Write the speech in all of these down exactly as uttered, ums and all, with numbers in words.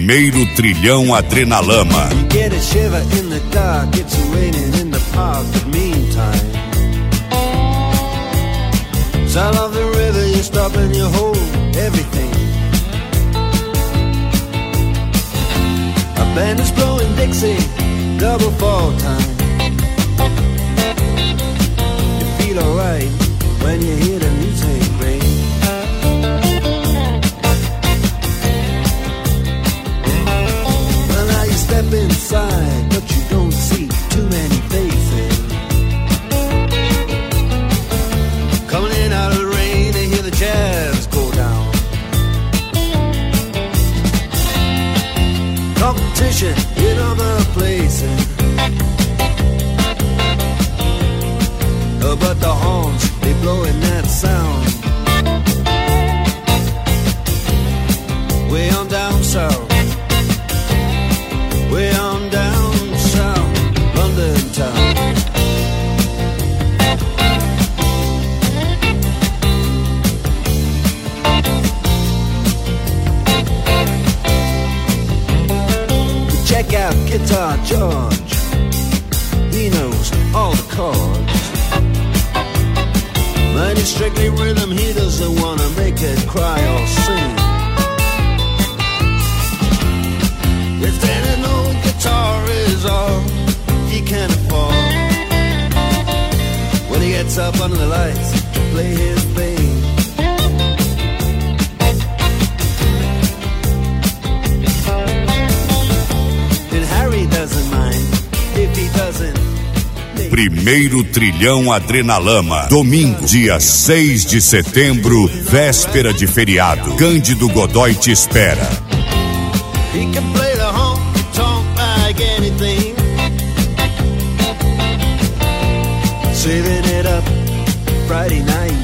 Primeiro Trilhão Adrenalama. You get a shiver in the dark, it's raining in the park, but meantime sound of the river, you stop and you hold everything. A band is blowing Dixie, double fall time. You feel alright when you hear the music ring. Well, now you step inside, but you don't see too many faces. Coming in out of the rain, they hear the jazz go down. Competition in other places, oh, but the horns, they blowing that sound. Way on down south, way on down south, London town. Check out Guitar George, he knows all the chords. But it's strictly rhythm, he doesn't wanna make it cry or sing. If then an old guitar is all he can afford, when he gets up under the lights to play his thing. Primeiro Trilhão Adrenalama. Domingo, dia seis de setembro, véspera de feriado. Cândido Godoy te espera. He can play the honky tonk like anything, saving it up Friday night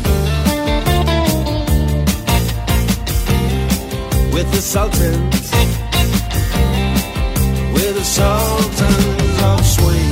with the Sultans, with the Sultans of Swing.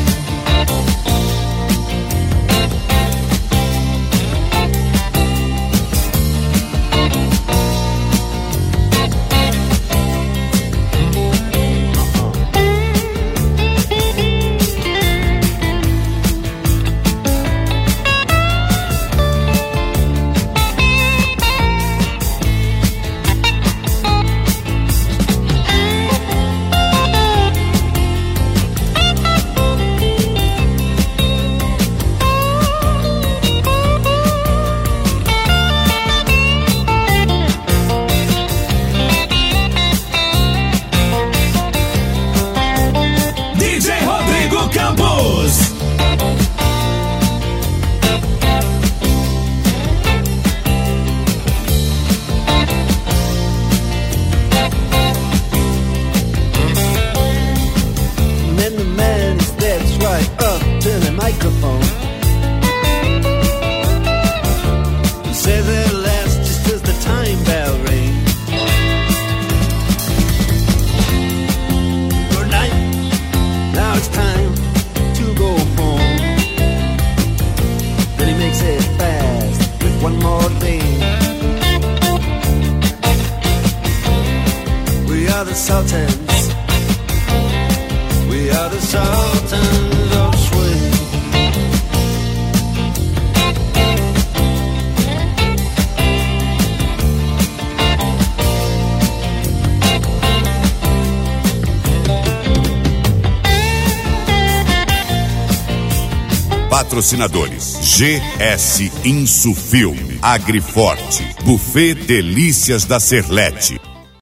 Patrocinadores: G S Insufilme, Agriforte, Buffet Delícias da Serlete,